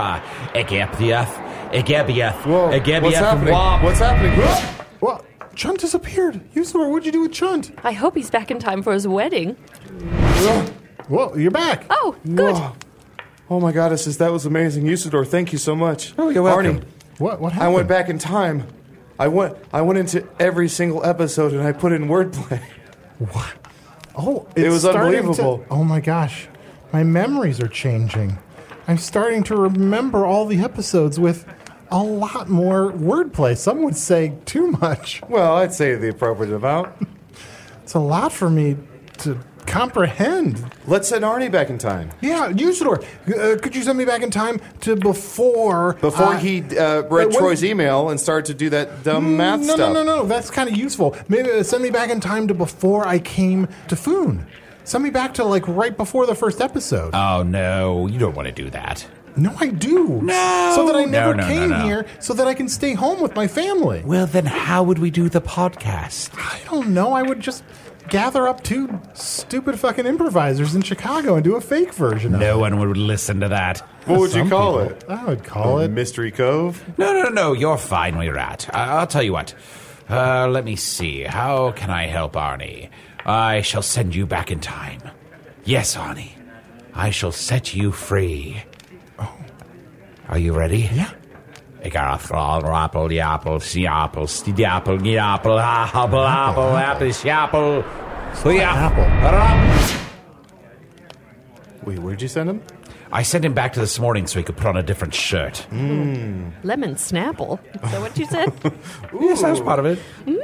Egebieth, Whoa, what's happening? What's happening? What? Chunt disappeared. Usador, what'd you do with Chunt? I hope he's back in time for his wedding. Whoa, you're back. Oh, good. Whoa. Oh my goddesses, that was amazing. Usador, thank you so much. Oh, you're welcome. Arnie, What I happened? went back in time. I went into every single episode and I put in wordplay. What? Oh, It it's was starting unbelievable. Oh my gosh. My memories are changing. I'm starting to remember all the episodes with a lot more wordplay. Some would say too much. Well, I'd say the appropriate amount. It's a lot for me to comprehend. Let's send Arnie back in time. Yeah, Usador, could you send me back in time to before... He read when- Troy's email and started to do that dumb math stuff. No. That's kind of useful. Maybe send me back in time to before I came to Foon. Send me back to, right before the first episode. Oh, no, you don't want to do that. No, I do. No. So that I never No, came no. here, so that I can stay home with my family. Well, then how would we do the podcast? I don't know. I would just gather up two stupid fucking improvisers in Chicago and do a fake version of it. No one would listen to that. What would you Some call people- it? I would call it... Mystery Cove? No, you're fine where you're at. I'll tell you what. Let me see. How can I help Arnie? I shall send you back in time. Yes, Arnie. I shall set you free. Oh. Are you ready? Yeah. Ik ga vooral appel, die appel, siapel, stidiapel, giapel, appel, appel, appel, siapel, Apple. Wait, where'd you send him? I sent him back to this morning so he could put on a different shirt. Lemon Snapple. Is that what you said? Yes, that was part of it.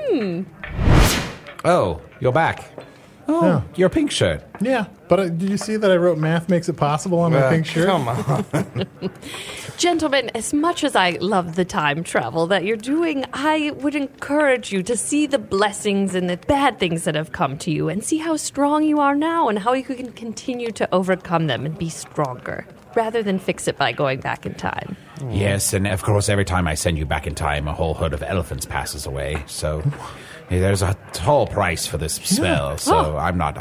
Oh, you're back. Oh, Yeah. your pink shirt. Yeah, but did you see that I wrote "Math Makes It Possible" on my pink shirt? Come on. Gentlemen, as much as I love the time travel that you're doing, I would encourage you to see the blessings and the bad things that have come to you and see how strong you are now and how you can continue to overcome them and be stronger, rather than fix it by going back in time. Yes, and of course, every time I send you back in time, a whole herd of elephants passes away. So there's a tall price for this spell. So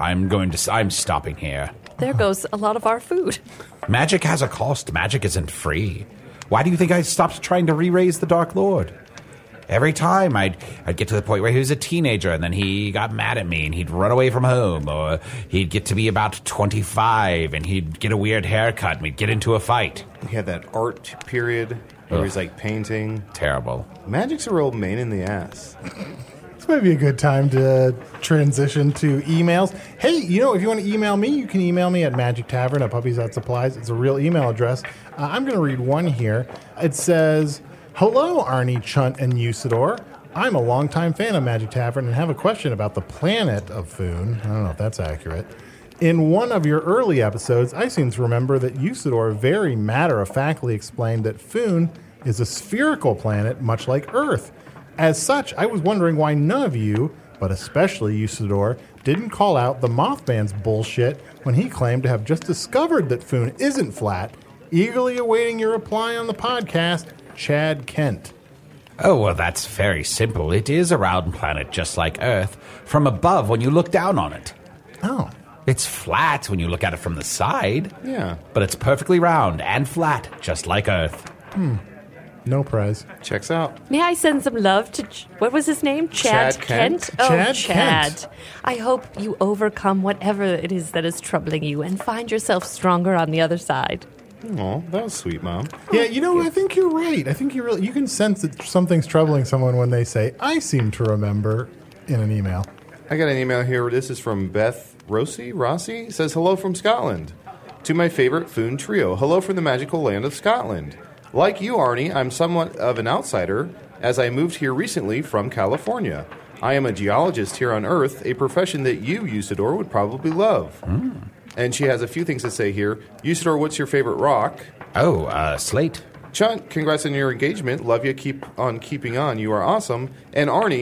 I'm stopping here. There goes a lot of our food. Magic has a cost. Magic isn't free. Why do you think I stopped trying to re-raise the Dark Lord? Every time I'd get to the point where he was a teenager and then he got mad at me and he'd run away from home, or he'd get to be about 25 and he'd get a weird haircut and we'd get into a fight. He had that art period where he's painting. Terrible. Magic's a real pain in the ass. This might be a good time to transition to emails. Hey, if you want to email me, you can email me at magictavern@puppies.supplies. It's a real email address. I'm going to read one here. It says, "Hello, Arnie, Chunt, and Usador. I'm a longtime fan of Magic Tavern and have a question about the planet of Foon." I don't know if that's accurate. In one of your early episodes, I seem to remember that Usador very matter-of-factly explained that Foon is a spherical planet, much like Earth. As such, I was wondering why none of you, but especially Usador, didn't call out the Mothman's bullshit when he claimed to have just discovered that Foon isn't flat. Eagerly awaiting your reply on the podcast, Chad Kent. Oh, well, that's very simple. It is a round planet just like Earth, from above when you look down on it. Oh. It's flat when you look at it from the side. Yeah. But it's perfectly round and flat, just like Earth. No prize. Checks out. May I send some love to, what was his name? Chad Kent? Oh, Chad Chad. Kent. I hope you overcome whatever it is that is troubling you and find yourself stronger on the other side. Oh, that was sweet, Mom. Yeah, I think you're right. I think you can sense that something's troubling someone when they say, "I seem to remember," in an email. I got an email here. This is from Beth Rossi. It says, "Hello from Scotland. To my favorite Foon trio. Hello from the magical land of Scotland. Like you, Arnie, I'm somewhat of an outsider as I moved here recently from California. I am a geologist here on Earth, a profession that you, Usador, would probably love." And she has a few things to say here. Usador, what's your favorite rock? Oh, slate. Chunt, congrats on your engagement. Love you. Keep on keeping on. You are awesome. And Arnie,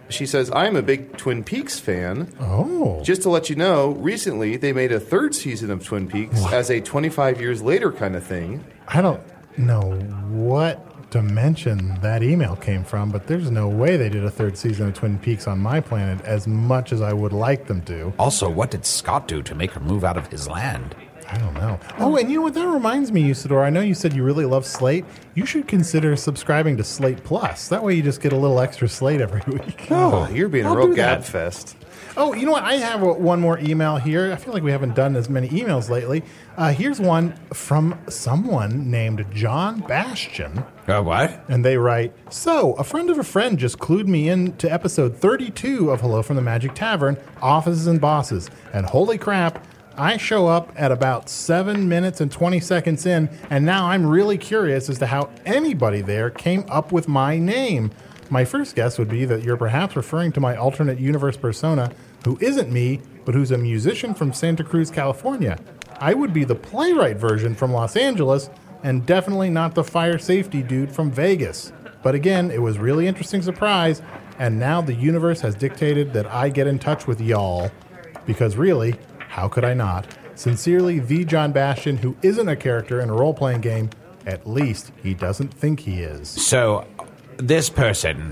She says, I'm a big Twin Peaks fan. Oh. Just to let you know, recently they made a third season of Twin Peaks as a 25 years later kind of thing. I don't know what dimension that email came from, but there's no way they did a third season of Twin Peaks on my planet as much as I would like them to. Also, what did Scott do to make her move out of his land? I don't know. Oh, and you know what? That reminds me, Usador. I know you said you really love Slate. You should consider subscribing to Slate Plus. That way you just get a little extra Slate every week. Oh, you're being a real gabfest. Oh, you know what? I have one more email here. I feel like we haven't done as many emails lately. Here's one from someone named John Bastion. What? And they write, so, a friend of a friend just clued me in to episode 32 of Hello from the Magic Tavern, Offices and Bosses. And holy crap, I show up at about 7 minutes and 20 seconds in, and now I'm really curious as to how anybody there came up with my name. My first guess would be that you're perhaps referring to my alternate universe persona, who isn't me, but who's a musician from Santa Cruz, California. I would be the playwright version from Los Angeles, and definitely not the fire safety dude from Vegas. But again, it was a really interesting surprise, and now the universe has dictated that I get in touch with y'all. Because really, how could I not? Sincerely, the John Bastion, who isn't a character in a role-playing game. At least he doesn't think he is. So, this person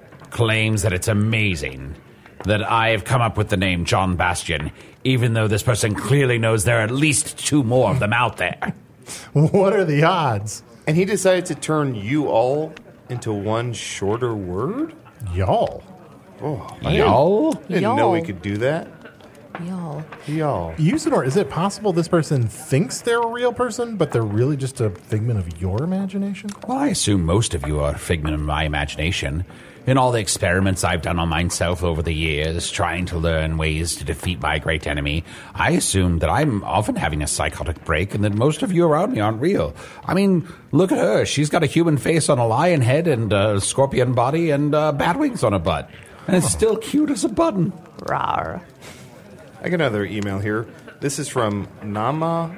claims that it's amazing that I have come up with the name John Bastion, even though this person clearly knows there are at least 2 more of them out there. What are the odds? And he decided to turn you all into one shorter word? Y'all. Oh, Y'all? Didn't know we could do that. Y'all. Usador, is it possible this person thinks they're a real person, but they're really just a figment of your imagination? Well, I assume most of you are a figment of my imagination. In all the experiments I've done on myself over the years, trying to learn ways to defeat my great enemy, I assume that I'm often having a psychotic break and that most of you around me aren't real. I mean, look at her. She's got a human face on a lion head and a scorpion body and bat wings on her butt. And it's still cute as a button. Rawr. I got another email here. This is from Nama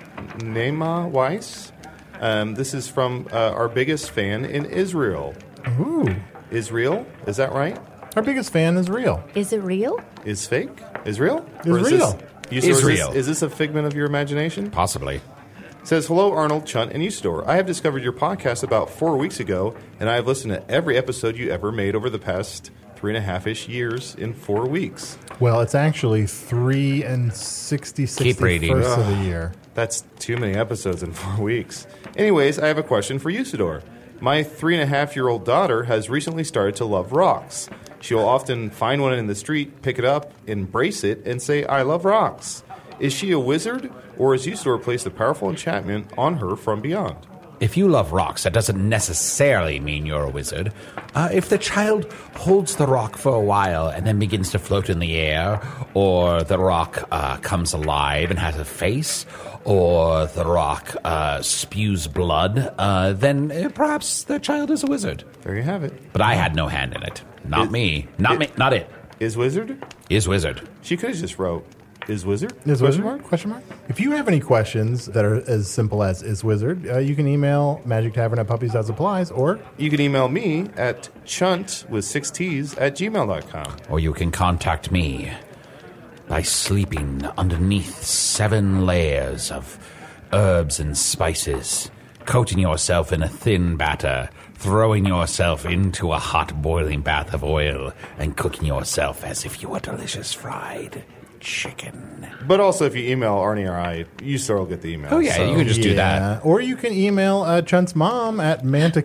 Weiss. This is from our biggest fan in Israel. Ooh. Israel? Is that right? Our biggest fan is real. Is it real? Is fake? Israel? Israel. Israel. Is this a figment of your imagination? Possibly. Says, hello, Arnold, Chunt, and Usador. I have discovered your podcast about 4 weeks ago, and I have listened to every episode you ever made over the past 3.5-ish years in 4 weeks. Well, it's actually 3 and 61st of the year. That's too many episodes in 4 weeks. Anyways, I have a question for Usador. My 3.5-year-old daughter has recently started to love rocks. She will often find one in the street, pick it up, embrace it, and say, I love rocks. Is she a wizard, or has Usador placed a powerful enchantment on her from beyond? If you love rocks, that doesn't necessarily mean you're a wizard. If the child holds the rock for a while and then begins to float in the air, or the rock comes alive and has a face, or the rock spews blood, then perhaps the child is a wizard. There you have it. But I had no hand in it. Not me. Not it. Is wizard? Is wizard. She could have just wrote, is wizard? Is wizard? Question mark? If you have any questions that are as simple as is wizard, you can email magictavern@puppies.supplies, or you can email me at chunt with 6 T's at gmail.com. Or you can contact me by sleeping underneath 7 layers of herbs and spices, coating yourself in a thin batter, throwing yourself into a hot boiling bath of oil, and cooking yourself as if you were delicious fried chicken. But also, if you email Arnie or I, you still will get the email. Oh, yeah, you can just do that. Or you can email Chunt's mom at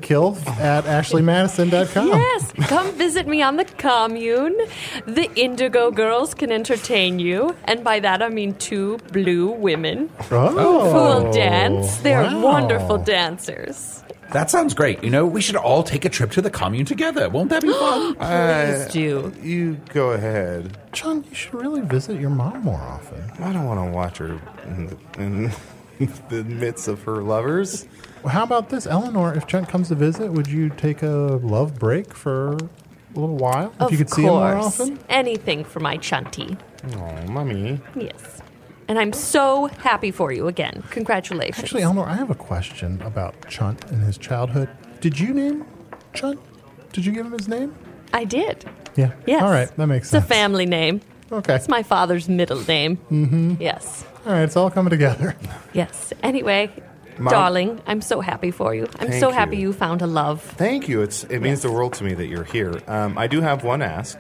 mantakilf@ashleymadison.com. Yes, come visit me on the commune. The Indigo Girls can entertain you, and by that I mean 2 blue women who will dance. They're wonderful dancers. That sounds great. You know, we should all take a trip to the commune together. Won't that be fun? Please do. You go ahead. Chunt, you should really visit your mom more often. I don't want to watch her in the midst of her lovers. Well, how about this, Eleanor? If Chunt comes to visit, would you take a love break for a little while? If you could see him more often? Anything for my Chunty. Oh, mommy. Yes. And I'm so happy for you again. Congratulations. Actually, Eleanor, I have a question about Chunt and his childhood. Did you name Chunt? Did you give him his name? I did. Yeah. Yes. All right, that makes It's a sense. family name. Okay. It's my father's middle name. Mm-hmm. Yes. All right, it's all coming together. Yes. Anyway, Mom. darling, I'm so happy for you. I'm Thank so happy you. you found a love. Thank you. It means the world to me that you're here. I do have one ask.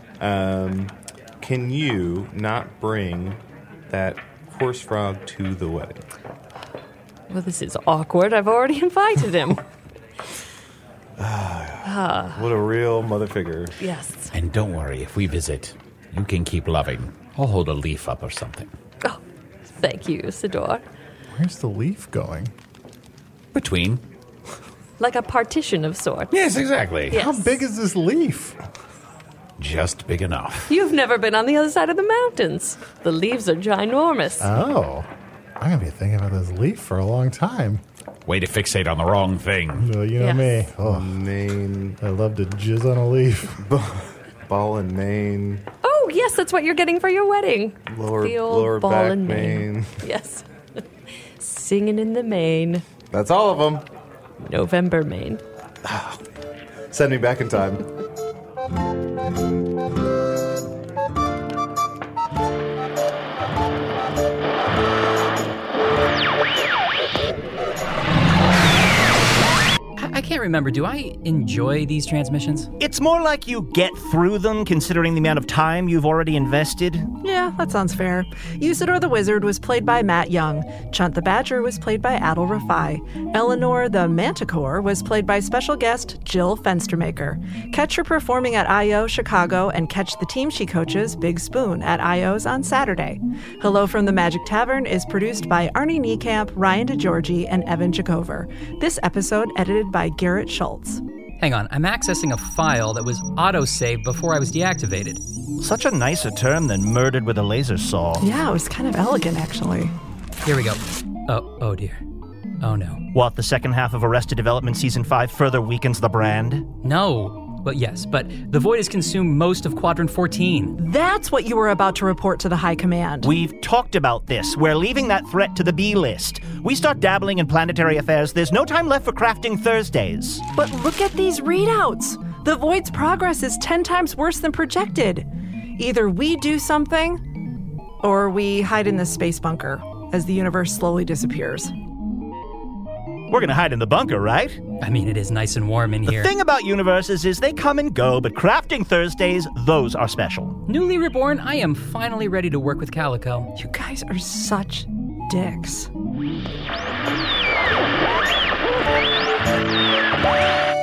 Can you not bring that horse frog to the wedding? Well, this is awkward. I've already invited him. What a real mother figure. Yes. And don't worry, if we visit, you can keep loving. I'll hold a leaf up or something. Oh, thank you, Isidore. Where's the leaf going? Between. Like a partition of sorts. Yes, exactly. Yes. How big is this leaf? Just big enough. You've never been on the other side of the mountains. The leaves are ginormous. Oh. I'm going to be thinking about this leaf for a long time. Way to fixate on the wrong thing. You know Yes. me. Oh, Maine, I love to jizz on a leaf. ball and mane, Oh, yes, that's what you're getting for your wedding. lower, The old lower ball back and mane. mane. Yes. Singing in the Maine. That's all of them. November Maine. Send me back in time. I can't remember. Do I enjoy these transmissions? It's more like you get through them, considering the amount of time you've already invested. Yeah, that sounds fair. Usador the Wizard was played by Matt Young. Chunt the Badger was played by Adil Rafai. Eleanor the Manticore was played by special guest Jill Fenstermaker. Catch her performing at I.O. Chicago and catch the team she coaches, Big Spoon, at I.O.'s on Saturday. Hello from the Magic Tavern is produced by Arnie Niekamp, Ryan DeGiorgi, and Evan Jacover. This episode edited by Garrett Schultz. Hang on, I'm accessing a file that was auto-saved before I was deactivated. Such a nicer term than murdered with a laser saw. Yeah, it was kind of elegant, actually. Here we go. Oh dear. Oh no. What, the second half of Arrested Development Season 5 further weakens the brand? No. Well, yes, but the Void has consumed most of Quadrant 14. That's what you were about to report to the High Command. We've talked about this. We're leaving that threat to the B list. We start dabbling in planetary affairs, there's no time left for crafting Thursdays. But look at these readouts. The Void's progress is 10 times worse than projected. Either we do something, or we hide in the space bunker as the universe slowly disappears. We're gonna hide in the bunker, right? I mean, it is nice and warm in here. The thing about universes is they come and go, but crafting Thursdays, those are special. Newly reborn, I am finally ready to work with Calico. You guys are such dicks.